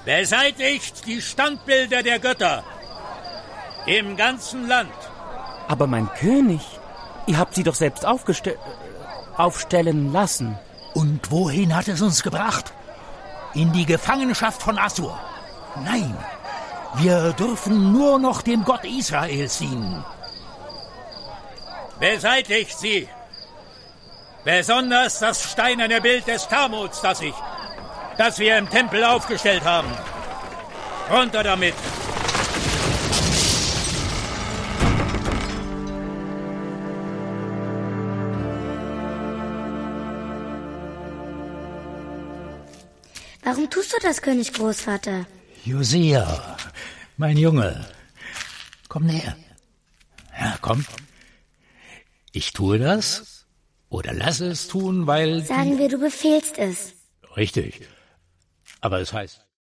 Beseitigt die Standbilder der Götter im ganzen Land. Aber mein König, ihr habt sie doch selbst aufstellen lassen. Und wohin hat es uns gebracht? In die Gefangenschaft von Assur. Nein, wir dürfen nur noch dem Gott Israels dienen. Beseitigt sie. Besonders das steinerne Bild des Tamuts, das wir im Tempel aufgestellt haben. Runter damit. Warum tust du das, König Großvater? Josia, mein Junge, komm näher. Ja, komm. Ich tue das oder lasse es tun, weil... Sagen wir, du befehlst es. Richtig. Aber es heißt...